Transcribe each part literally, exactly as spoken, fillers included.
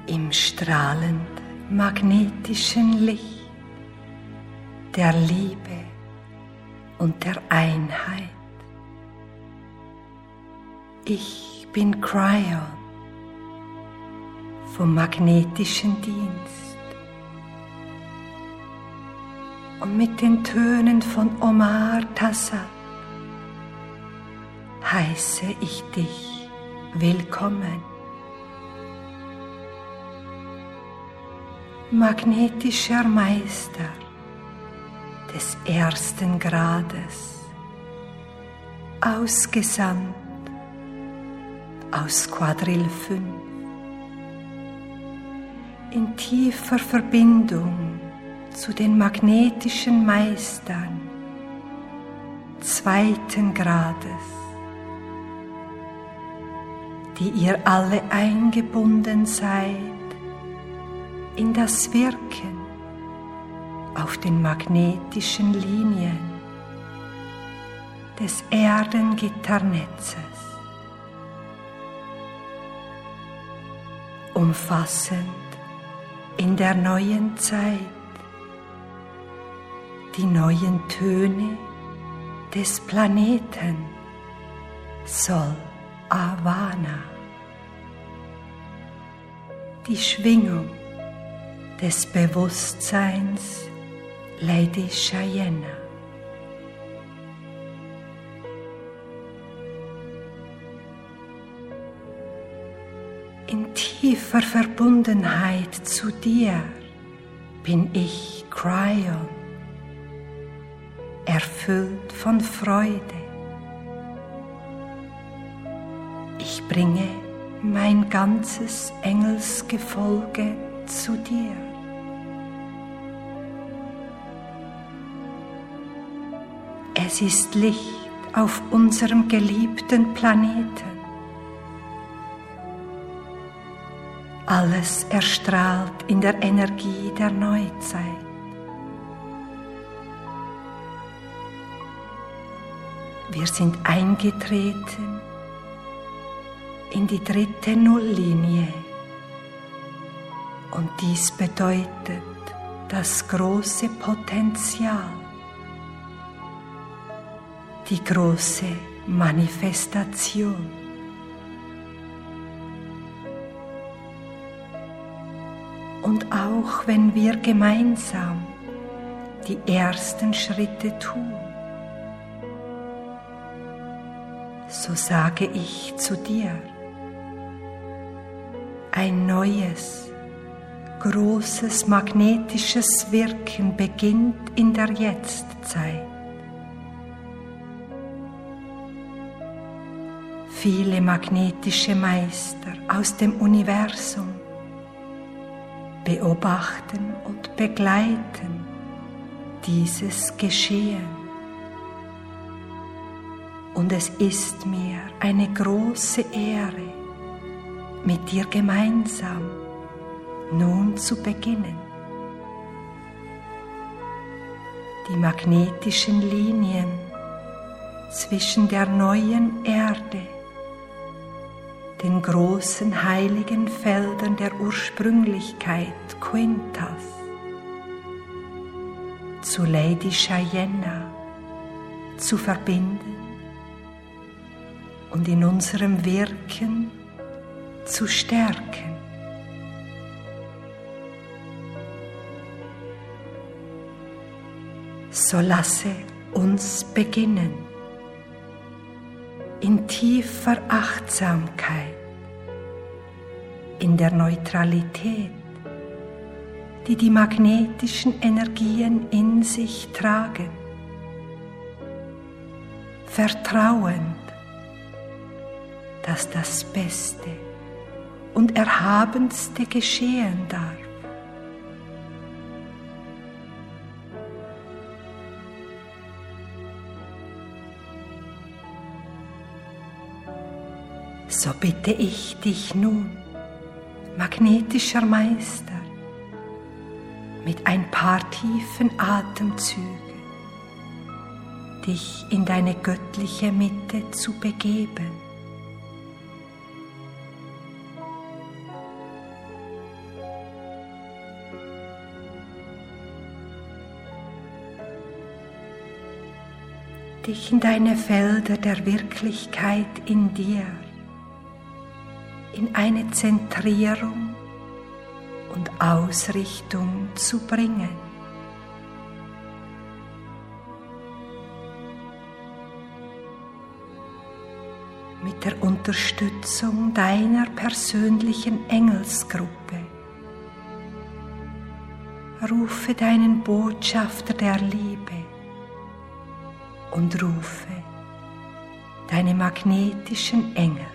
im strahlend magnetischen Licht der Liebe und der Einheit. Ich bin Kryon vom magnetischen Dienst und mit den Tönen von Omar Tassat heiße ich dich willkommen. Magnetischer Meister des ersten Grades, ausgesandt aus Quadrill fünf, in tiefer Verbindung zu den magnetischen Meistern zweiten Grades, die ihr alle eingebunden seid in das Wirken auf den magnetischen Linien des Erdengitternetzes, umfassend in der neuen Zeit die neuen Töne des Planeten Sol Avana, die Schwingung des Bewusstseins Lady Cheyenne. In tiefer Verbundenheit zu dir bin ich Kryon, erfüllt von Freude. Ich bringe mein ganzes Engelsgefolge zu dir. Es ist Licht auf unserem geliebten Planeten. Alles erstrahlt in der Energie der Neuzeit. Wir sind eingetreten in die dritte Nulllinie und dies bedeutet das große Potenzial, die große Manifestation. Und auch wenn wir gemeinsam die ersten Schritte tun, so sage ich zu dir, ein neues, großes magnetisches Wirken beginnt in der Jetztzeit. Viele magnetische Meister aus dem Universum beobachten und begleiten dieses Geschehen. Und es ist mir eine große Ehre, mit dir gemeinsam nun zu beginnen. Die magnetischen Linien zwischen der neuen Erde, den großen heiligen Feldern der Ursprünglichkeit Quintas, zu Lady Cheyenne zu verbinden und in unserem Wirken zu stärken. So lasse uns beginnen, in tiefer Achtsamkeit, in der Neutralität, die die magnetischen Energien in sich tragen, vertrauend, dass das Beste und Erhabenste geschehen darf. So bitte ich dich nun, magnetischer Meister, mit ein paar tiefen Atemzügen, dich in deine göttliche Mitte zu begeben. dich in deine Felder der Wirklichkeit in dir, in eine Zentrierung und Ausrichtung zu bringen. Mit der Unterstützung deiner persönlichen Engelsgruppe rufe deinen Botschafter der Liebe und rufe deine magnetischen Engel.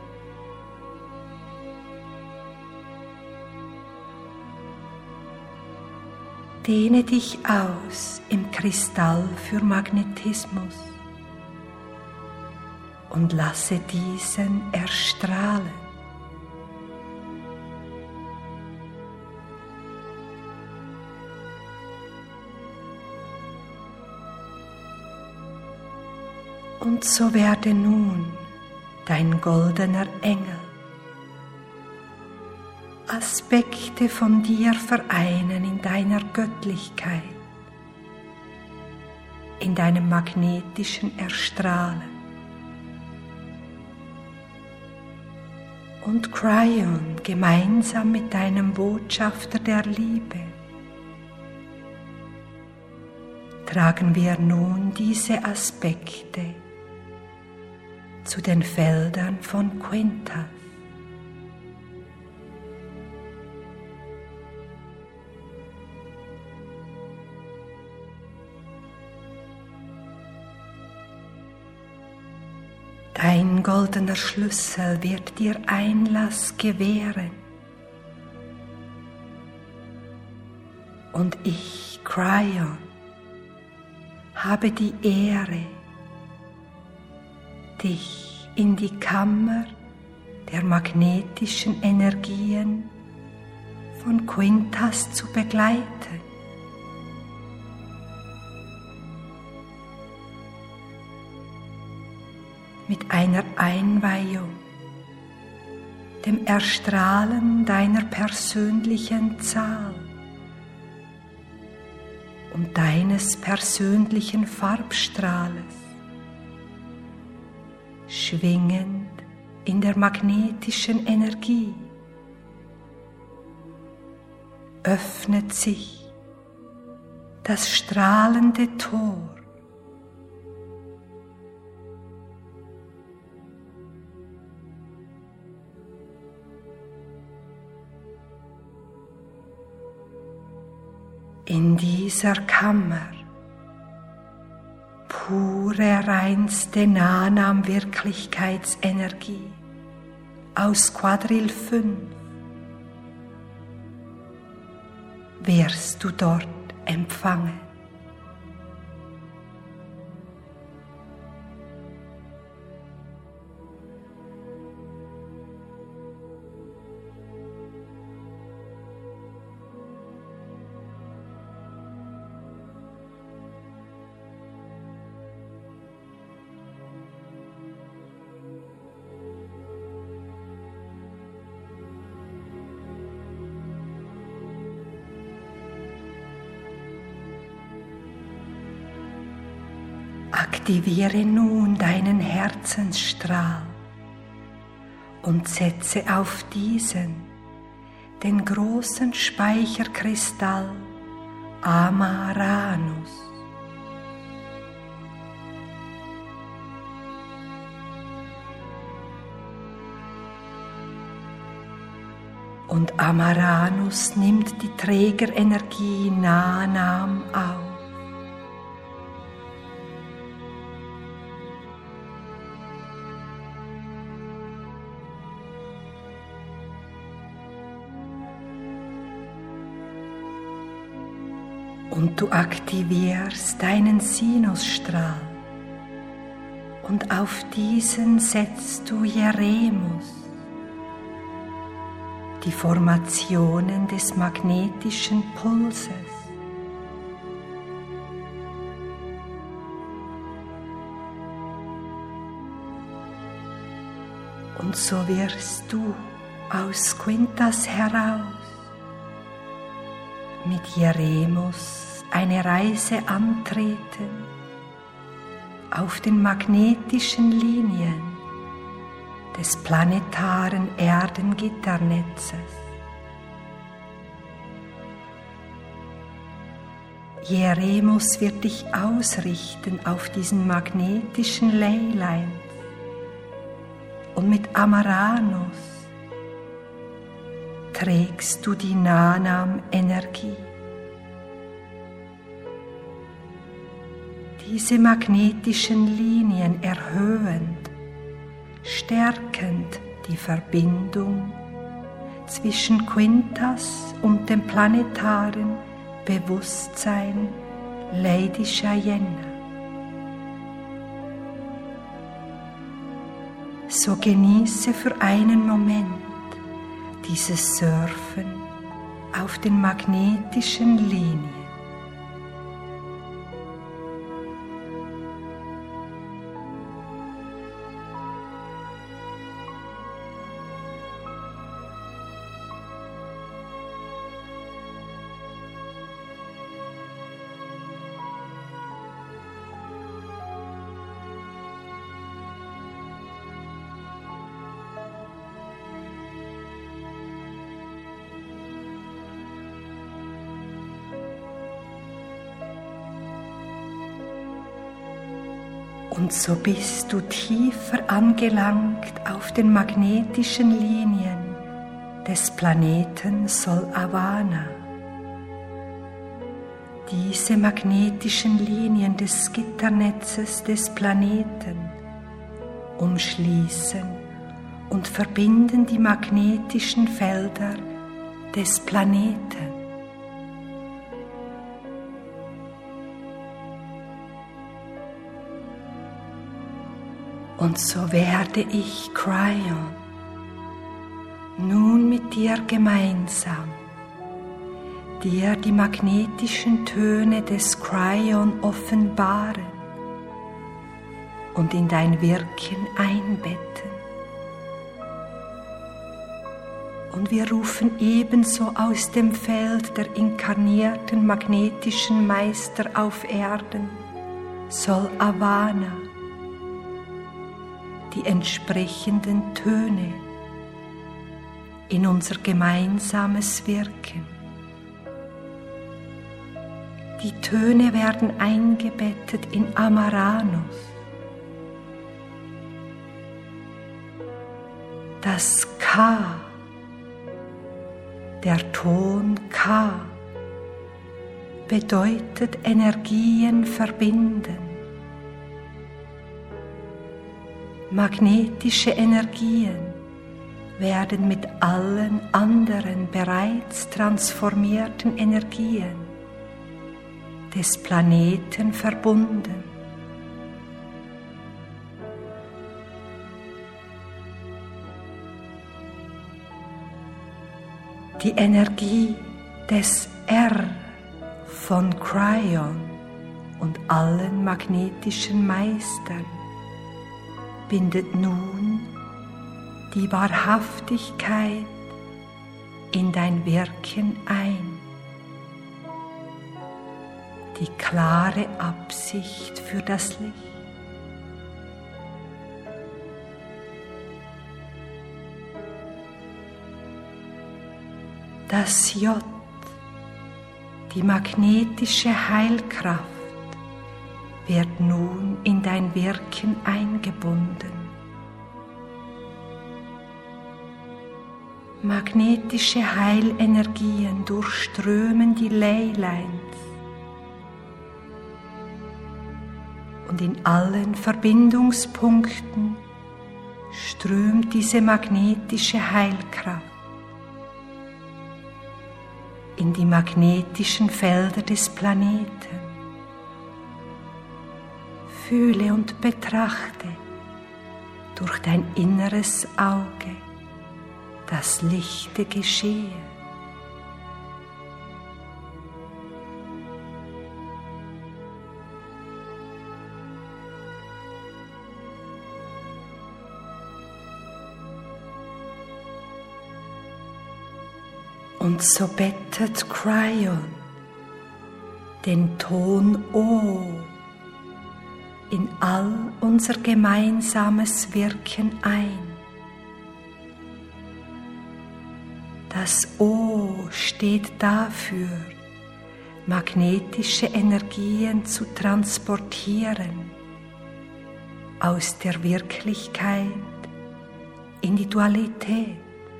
Dehne dich aus im Kristall für Magnetismus und lasse diesen erstrahlen. Und so werde nun dein goldener Engel Aspekte von dir vereinen in deiner Göttlichkeit, in deinem magnetischen Erstrahlen. Und Kryon gemeinsam mit deinem Botschafter der Liebe tragen wir nun diese Aspekte zu den Feldern von Quintas. Dein goldener Schlüssel wird dir Einlass gewähren. Und ich, Kryon, habe die Ehre, dich in die Kammer der magnetischen Energien von Quintas zu begleiten. Mit einer Einweihung, dem Erstrahlen deiner persönlichen Zahl und deines persönlichen Farbstrahles, schwingend in der magnetischen Energie, öffnet sich das strahlende Tor in dieser Kammer. Pure, reinste Nanam-Wirklichkeitsenergie aus Quadril fünf wirst du dort empfangen. Aktiviere nun deinen Herzensstrahl und setze auf diesen den großen Speicherkristall Amaranus. Und Amaranus nimmt die Trägerenergie Nanam auf. Und du aktivierst deinen Sinusstrahl und auf diesen setzt du Jeremus, die Formationen des magnetischen Pulses. Und so wirst du aus Quintas heraus mit Jeremus eine Reise antreten auf den magnetischen Linien des planetaren Erdengitternetzes. Jeremus wird dich ausrichten auf diesen magnetischen Leylines und mit Amaranus trägst du die Nanam-Energie. Diese magnetischen Linien erhöhend, stärkend die Verbindung zwischen Quintas und dem planetaren Bewusstsein Lady Cheyenne. So genieße für einen Moment dieses Surfen auf den magnetischen Linien. Und so bist du tiefer angelangt auf den magnetischen Linien des Planeten Sol-Awana. Diese magnetischen Linien des Gitternetzes des Planeten umschließen und verbinden die magnetischen Felder des Planeten. Und so werde ich, Kryon, nun mit dir gemeinsam, dir die magnetischen Töne des Kryon offenbaren und in dein Wirken einbetten. Und wir rufen ebenso aus dem Feld der inkarnierten magnetischen Meister auf Erden, Sol-Awana, die entsprechenden Töne in unser gemeinsames Wirken. Die Töne werden eingebettet in Amaranus. Das K, der Ton K, bedeutet Energien verbinden. Magnetische Energien werden mit allen anderen bereits transformierten Energien des Planeten verbunden. Die Energie des R von Kryon und allen magnetischen Meistern bindet nun die Wahrhaftigkeit in dein Wirken ein, die klare Absicht für das Licht. Das J, die magnetische Heilkraft, wird nun in dein Wirken eingebunden. Magnetische Heilenergien durchströmen die Leylines und in allen Verbindungspunkten strömt diese magnetische Heilkraft in die magnetischen Felder des Planeten. Fühle und betrachte durch dein inneres Auge das lichte Geschehen. Und so bettet Kryon den Ton O in all unser gemeinsames Wirken ein. Das O steht dafür, magnetische Energien zu transportieren aus der Wirklichkeit in die Dualität.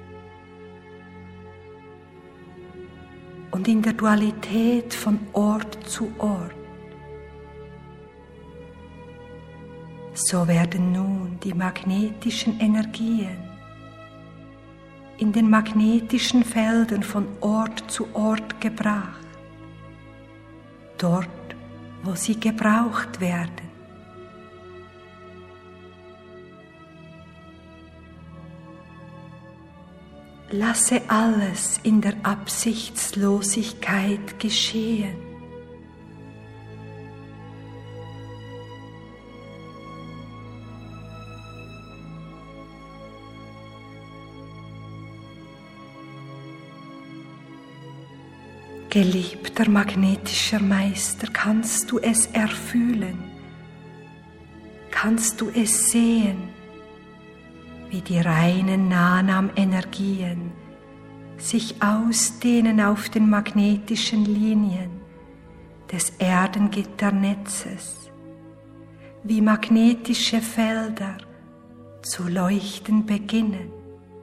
Und in der Dualität von Ort zu Ort. So werden nun die magnetischen Energien in den magnetischen Feldern von Ort zu Ort gebracht, dort, wo sie gebraucht werden. Lasse alles in der Absichtslosigkeit geschehen. Geliebter magnetischer Meister, kannst du es erfühlen? Kannst du es sehen? Wie die reinen Nanam-Energien sich ausdehnen auf den magnetischen Linien des Erdengitternetzes, wie magnetische Felder zu leuchten beginnen.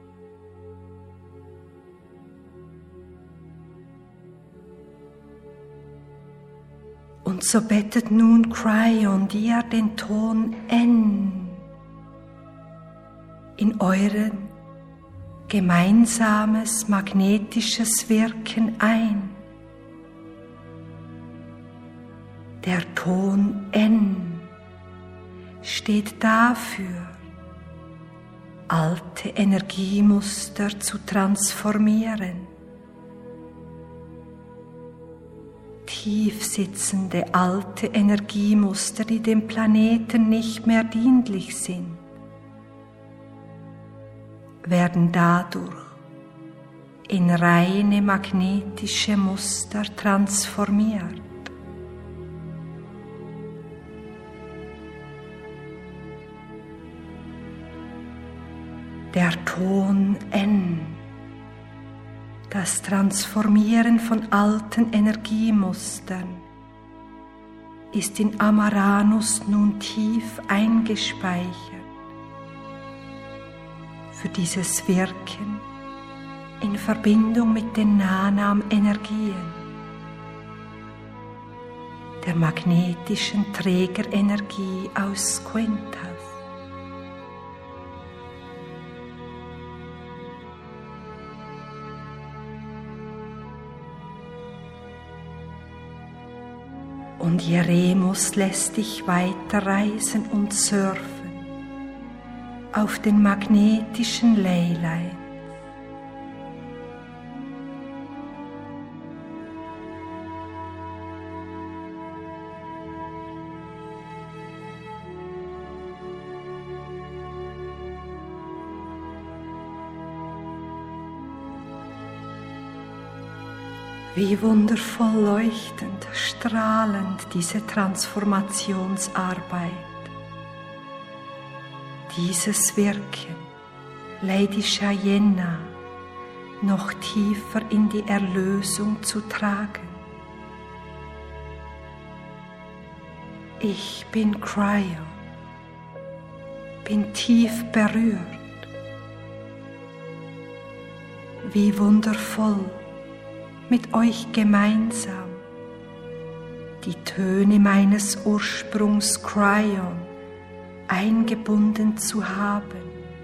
Und so bettet nun Kryon dir den Ton N in euren gemeinsames magnetisches Wirken ein. Der Ton N steht dafür, alte Energiemuster zu transformieren, tief sitzende alte Energiemuster, die dem Planeten nicht mehr dienlich sind, werden dadurch in reine magnetische Muster transformiert. Der Ton N, das Transformieren von alten Energiemustern, ist in Amaranus nun tief eingespeichert. Für dieses Wirken in Verbindung mit den Nanam-Energien, der magnetischen Trägerenergie aus Quintas. Und Jeremus lässt dich weiterreisen und surfen auf den magnetischen Leylines. Wie wundervoll leuchtend, strahlend diese Transformationsarbeit. Dieses Wirken, Lady Cheyenne, noch tiefer in die Erlösung zu tragen. Ich bin Kryon, bin tief berührt. Wie wundervoll, mit euch gemeinsam die Töne meines Ursprungs Kryon eingebunden zu haben.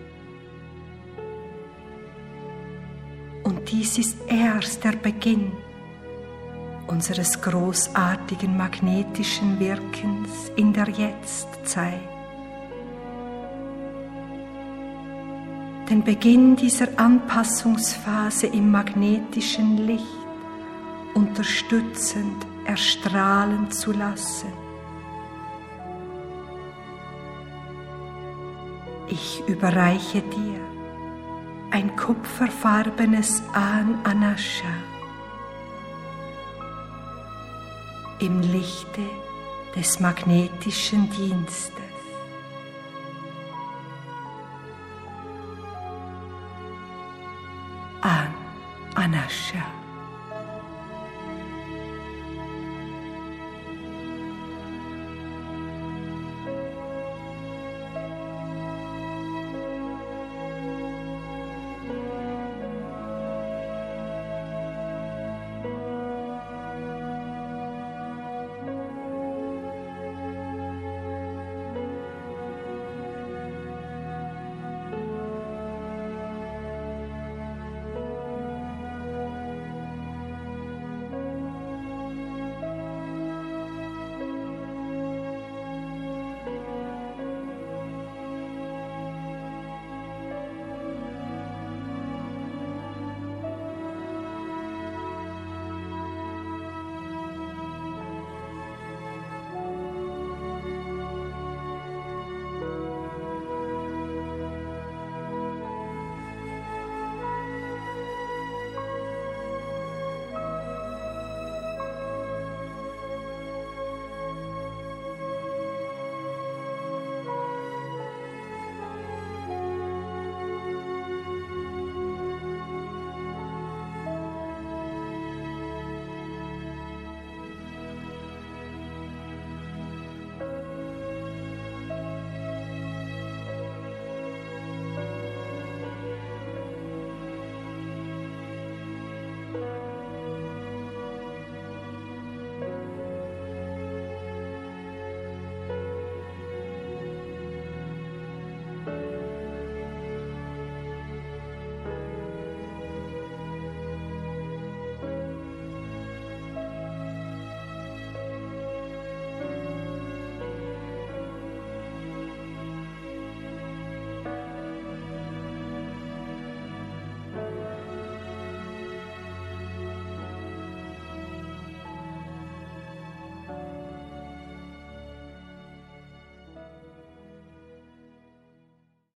Und dies ist erst der Beginn unseres großartigen magnetischen Wirkens in der Jetztzeit. Den Beginn dieser Anpassungsphase im magnetischen Licht unterstützend erstrahlen zu lassen. Ich überreiche dir ein kupferfarbenes Ahn Anasha im Lichte des magnetischen Dienstes. An Anascha.